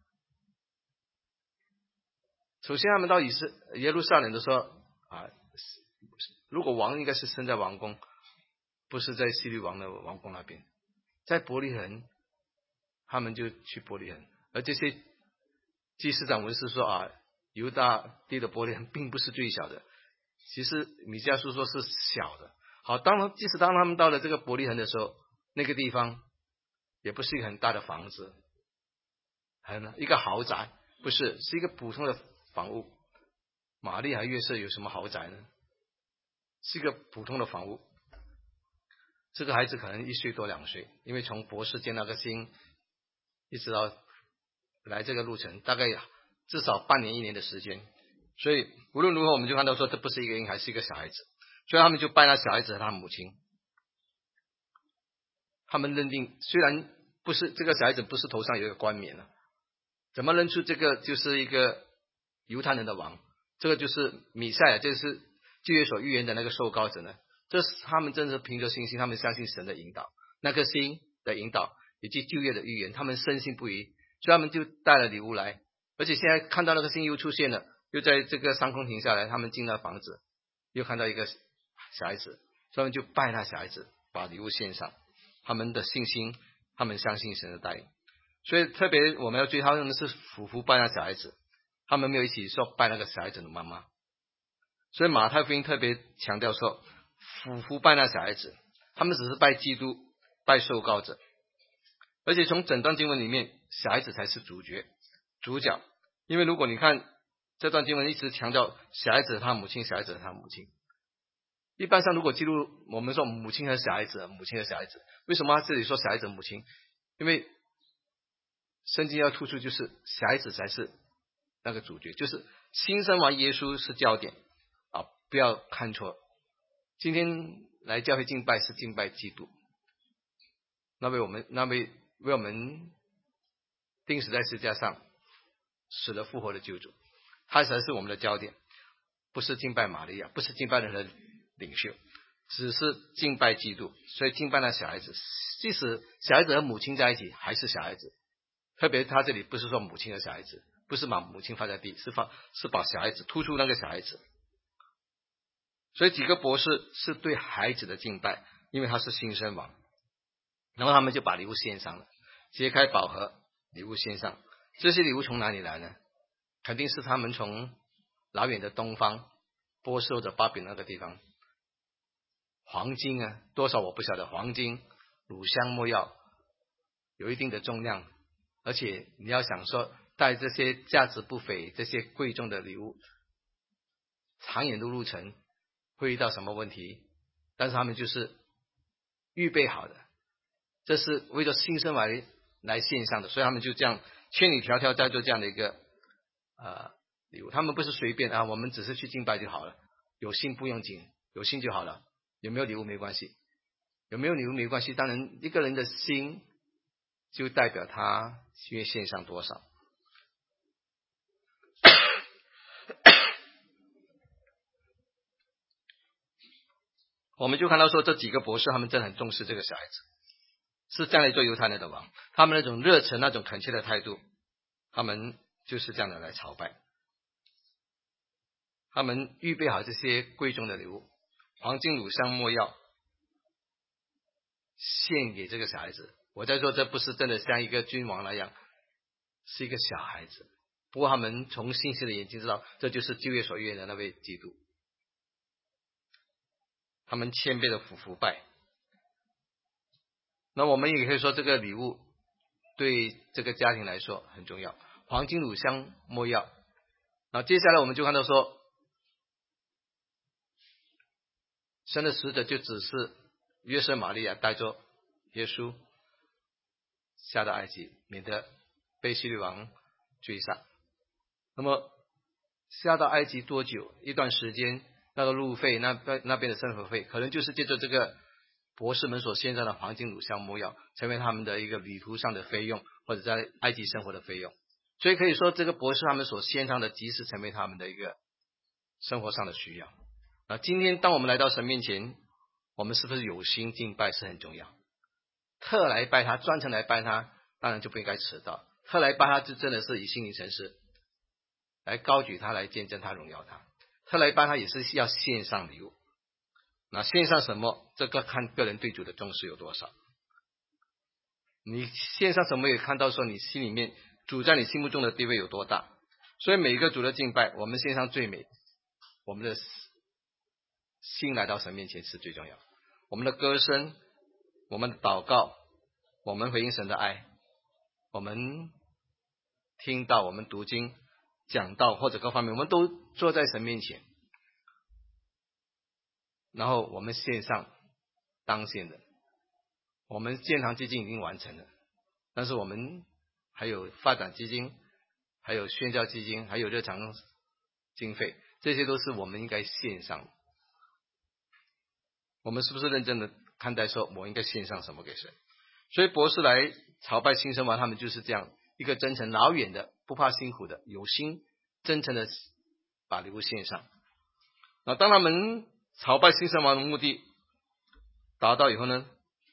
首先他们到以色耶路撒冷的时候啊，如果王应该是生在王宫，不是在希律王的王宫那边，在伯利恒，他们就去伯利恒。而这些祭司长文士说啊，犹大地的伯利恒并不是最小的，其实米迦书说是小的。好，当即使当他们到了这个伯利恒的时候，那个地方也不是一个很大的房子，很一个豪宅，不是，是一个普通的房屋。玛利亚约瑟有什么豪宅呢？是一个普通的房屋。这个孩子可能一岁多两岁，因为从博士见那个心一直到来这个路程大概至少半年一年的时间，所以无论如何我们就看到说这不是一个婴孩，是一个小孩子，所以他们就拜那小孩子和他母亲。他们认定虽然不是这个小孩子不是头上有一个冠冕了，怎么认出这个就是一个犹太人的王，这个就是弥赛亚，这是旧约所预言的那个受膏者呢？这是他们真是凭着信心，他们相信神的引导，那颗心的引导以及旧约的预言，他们深信不疑，所以他们就带了礼物来。而且现在看到那个星又出现了，又在这个上空停下来，他们进了房子，又看到一个小孩子，所以他们就拜那小孩子，把礼物献上。他们的信心，他们相信神的带领，所以特别我们要注意，他们是俯伏拜那小孩子，他们没有一起说拜那个小孩子的妈妈。所以马太福音特别强调说，俯伏拜那小孩子，他们只是拜基督，拜受膏者。而且从整段经文里面，小孩子才是主角主角，因为如果你看这段经文一直强调小孩子和他母亲，小孩子和他母亲，一般上如果记录我们说母亲和小孩子，母亲和小孩子，为什么他这里说小孩子母亲？因为圣经要突出就是小孩子才是那个主角，就是新生王耶稣是焦点啊，不要看错。今天来教会敬拜是敬拜基督，那位我们那位为我们钉死在十字架上死了复活的救主，他才是我们的焦点，不是敬拜玛利亚，不是敬拜人的领袖，只是敬拜基督。所以敬拜那小孩子，即使小孩子和母亲在一起还是小孩子，特别他这里不是说母亲和小孩子，不是把母亲放在地，是放是把小孩子突出那个小孩子。所以几个博士是对孩子的敬拜，因为他是新生王，然后他们就把礼物献上了，揭开宝盒，礼物献上。这些礼物从哪里来呢？肯定是他们从老远的东方波斯或者巴比伦那个地方，黄金啊，多少我不晓得，黄金、乳香、没药，有一定的重量，而且你要想说带这些价值不菲、这些贵重的礼物，长远的路程会遇到什么问题？但是他们就是预备好的，这是为了新生来来献上的，所以他们就这样千里迢迢带着这样的一个呃礼物。他们不是随便啊，我们只是去敬拜就好了，有心不用紧，有心就好了，有没有礼物没关系，有没有礼物没关系。当然一个人的心就代表他愿意献上多少。我们就看到说这几个博士他们真的很重视这个小孩子，是这样一做犹太人的王，他们那种热忱那种恳切的态度，他们就是这样的来朝拜。他们预备好这些贵重的礼物，黄金、乳香、没药，献给这个小孩子。我在说这不是真的像一个君王那样，是一个小孩子，不过他们从信心的眼睛知道这就是旧约所预言的那位基督。他们谦卑的俯伏拜。那我们也可以说这个礼物对这个家庭来说很重要，黄金、乳香、没药。那接下来我们就看到说，神的使者就指示约瑟玛利亚带着耶稣下到埃及，免得被希律王追杀。那么下到埃及多久？一段时间，那个路费，那那边的生活费，可能就是借着这个博士们所献上的黄金、乳香、没药，成为他们的一个旅途上的费用，或者在埃及生活的费用。所以可以说，这个博士他们所献上的，即使成为他们的一个生活上的需要。那今天当我们来到神面前，我们是不是有心敬拜是很重要， 特来拜他，专程来拜他，当然就不应该迟到。特来拜他就真的是以心灵诚实来高举他，来见证他，荣耀他。特来拜他也是要献上礼物。那献上什么，这个看个人对主的重视有多少。你献上什么也看到说你心里面主在你心目中的地位有多大。所以每一个主的敬拜，我们献上最美，我们的心来到神面前是最重要。我们的歌声，我们的祷告，我们回应神的爱，我们听到，我们读经讲道或者各方面，我们都坐在神面前，然后我们献上当献的。我们建堂基金已经完成了，但是我们还有发展基金，还有宣教基金，还有日常经费，这些都是我们应该献上。我们是不是认真的看待说我应该献上什么给神？所以博士来朝拜新生王，他们就是这样一个真诚老远的，不怕辛苦的，有心真诚的把礼物献上。那当他们朝拜新生王的目的达到以后呢，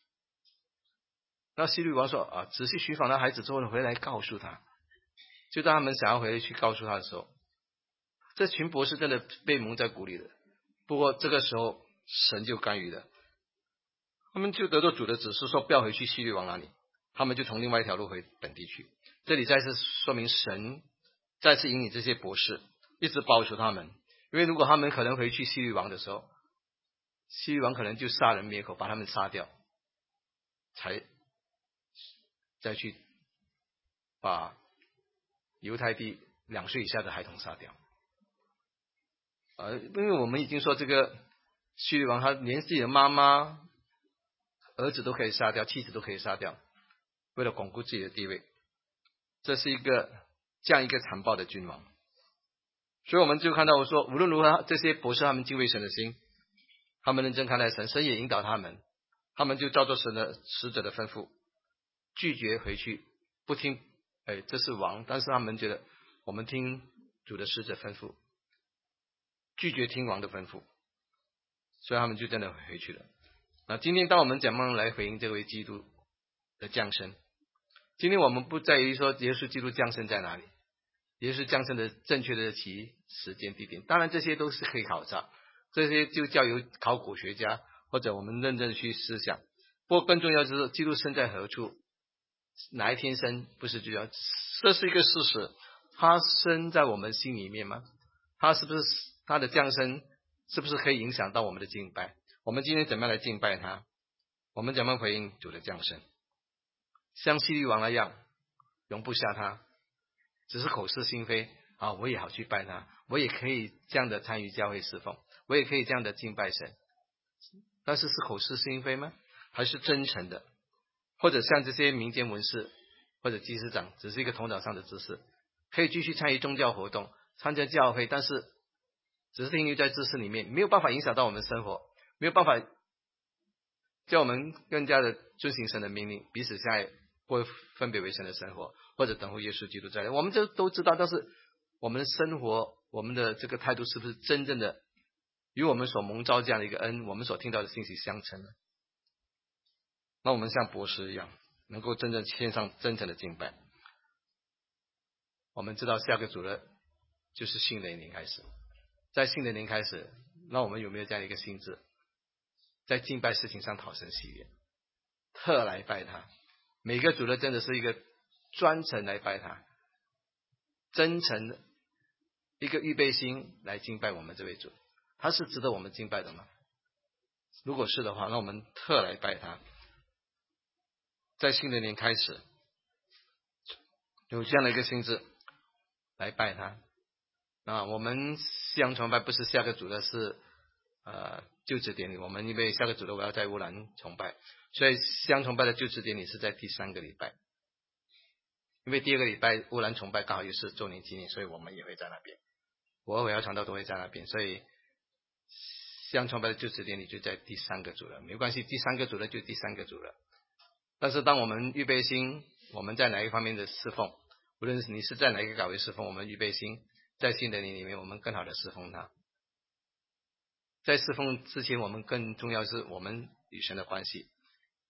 那希律王说啊，仔细寻访那孩子之后呢，回来告诉他。就当他们想要回去告诉他的时候，这群博士真的被蒙在鼓里了。不过这个时候神就干预了，他们就得到主的指示说不要回去希律王那里，他们就从另外一条路回本地去。这里再次说明神再次引领这些博士一直保守他们，因为如果他们可能回去希律王的时候，希律王可能就杀人灭口，把他们杀掉，才再去把犹太地两岁以下的孩童杀掉。呃，因为我们已经说这个希律王他连自己的妈妈儿子都可以杀掉，妻子都可以杀掉，为了巩固自己的地位，这是一个这样一个残暴的君王。所以我们就看到我说无论如何这些博士他们敬畏神的心，他们认真看待神，神也引导他们，他们就照做神的使者的吩咐，拒绝回去不听，哎，这是王，但是他们觉得我们听主的使者吩咐，拒绝听王的吩咐，所以他们就真的回去了。那今天当我们怎么样来回应这位基督的降生，今天我们不在于说耶稣基督降生在哪里，耶稣降生的正确的日期、时间、地点，当然这些都是可以考察，这些就交由考古学家或者我们认真的去思想。不过更重要就是基督生在何处，哪一天生不是重要，这是一个事实。他生在我们心里面吗？他是不是他的降生是不是可以影响到我们的敬拜？我们今天怎么样来敬拜他？我们怎么样回应主的降生？像希律王那样容不下他，只是口是心非啊！我也好去拜他，我也可以这样的参与教会侍奉，我也可以这样的敬拜神，但是是口是心非吗？还是真诚的？或者像这些民间文士或者祭司长，只是一个头脑上的知识，可以继续参与宗教活动，参加教会，但是只是停留在知识里面，没有办法影响到我们生活，没有办法叫我们更加的遵行神的命令，彼此相爱，过分别为神的生活，或者等候耶稣基督再来。我们就都知道，但是我们的生活，我们的这个态度是不是真正的与我们所蒙召这样的一个恩，我们所听到的信息相称呢？那我们像博士一样，能够真正献上真诚的敬拜。我们知道下个主日就是新的一年开始，在新的一年开始，那我们有没有这样一个心智，在敬拜事情上讨神喜悦，特来拜他？每个主日真的是一个专程来拜他，真诚的一个预备心来敬拜我们这位主，他是值得我们敬拜的吗？如果是的话，那我们特来拜他。在新的一年开始有这样的一个心智来拜他啊！我们西洋崇拜不是下个主日是呃就职典礼，我们因为下个主日我要在乌兰崇拜，所以西洋崇拜的就职典礼是在第三个礼拜，因为第二个礼拜乌兰崇拜刚好又是周年纪念，所以我们也会在那边，我和我要传道都会在那边，所以西洋崇拜的就职典礼就在第三个主日，没关系，第三个主日就第三个主日。但是当我们预备心，我们在哪一方面的侍奉，无论是你是在哪一个岗位侍奉，我们预备心在新的年里面我们更好的侍奉他。在侍奉之前，我们更重要是我们与神的关系，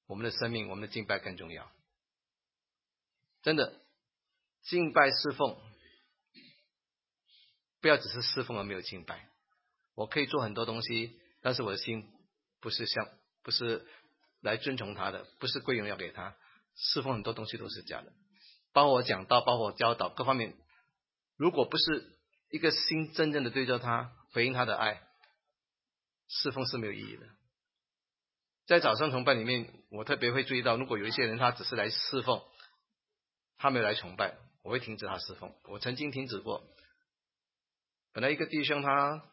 我们的生命，我们的敬拜更重要。真的，敬拜侍奉，不要只是侍奉而没有敬拜。我可以做很多东西，但是我的心不是像不是来遵从他的，不是归荣耀给他。侍奉很多东西都是假的，包括我讲道，包括我教导各方面，如果不是一个心真正的对着他，回应他的爱，侍奉是没有意义的。在早上崇拜里面，我特别会注意到，如果有一些人他只是来侍奉，他没有来崇拜，我会停止他侍奉。我曾经停止过，本来一个弟兄他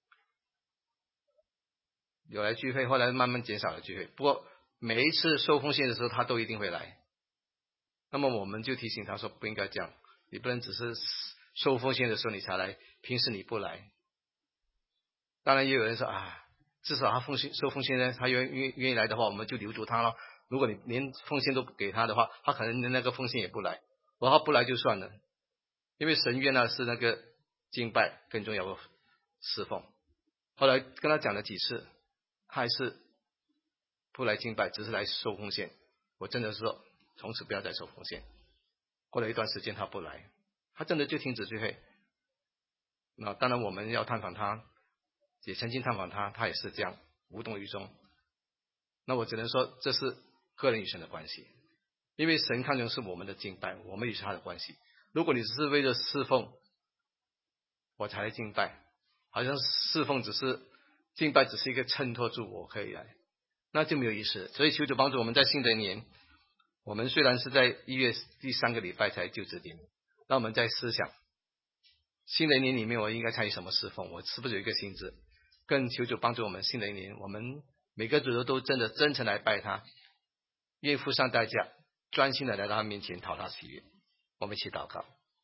有来聚会，后来慢慢减少了聚会，不过每一次收奉献的时候他都一定会来。那么我们就提醒他说，不应该这样，你不能只是收奉献的时候你才来，平时你不来。当然也有人说啊，至少他奉献收奉献呢，他愿愿愿意来的话，我们就留住他了。如果你连奉献都不给他的话，他可能连那个奉献也不来。我他不来就算了，因为神悦纳是那个敬拜更重要的侍奉。后来跟他讲了几次，他还是不来敬拜，只是来收奉献。我真的是说，从此不要再收奉献。过了一段时间他不来，他真的就停止聚会。那当然我们要探访他，也曾经探访他，他也是这样无动于衷。那我只能说这是个人与神的关系，因为神看重是我们的敬拜，我们与他的关系。如果你只是为了侍奉我才来敬拜，好像侍奉只是敬拜只是一个衬托住我可以来，那就没有意思。所以求主帮助我们在新的一年，我们虽然是在一月第三个礼拜才就职典礼，那我们在思想新的一年里面我应该参与什么侍奉，我是不是有一个心志。更求主帮助我们新的一年，我们每个主日都真的真诚来拜他，愿付上代价，专心的来到他面前讨他喜悦。我们一起祷告。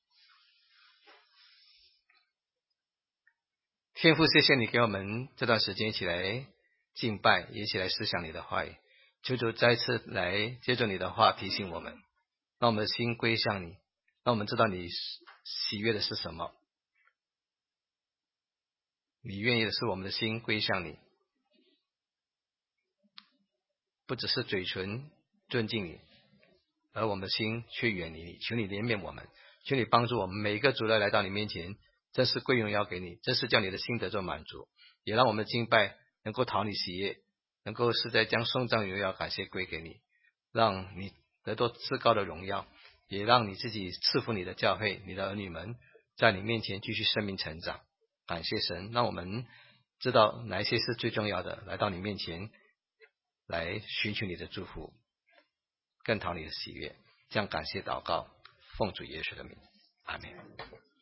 天父，谢谢你给我们这段时间一起来敬拜，也一起来思想你的话语。求主再次来接着你的话提醒我们，让我们的心归向你，让我们知道你喜悦的是什么，你愿意的是我们的心归向你，不只是嘴唇尊敬你，而我们的心却远离你。求你怜悯我们，求你帮助我们每一个主日来到你面前，这是归荣耀给你，这是叫你的心得做满足，也让我们的敬拜能够讨你喜悦，能够是在将颂赞荣耀感谢归给你，让你得到至高的荣耀，也让你自己赐福你的教会，你的儿女们在你面前继续生命成长。感谢神，让我们知道哪一些是最重要的，来到你面前来寻求你的祝福，更讨你的喜悦。这样感谢祷告，奉主耶稣的名，阿们。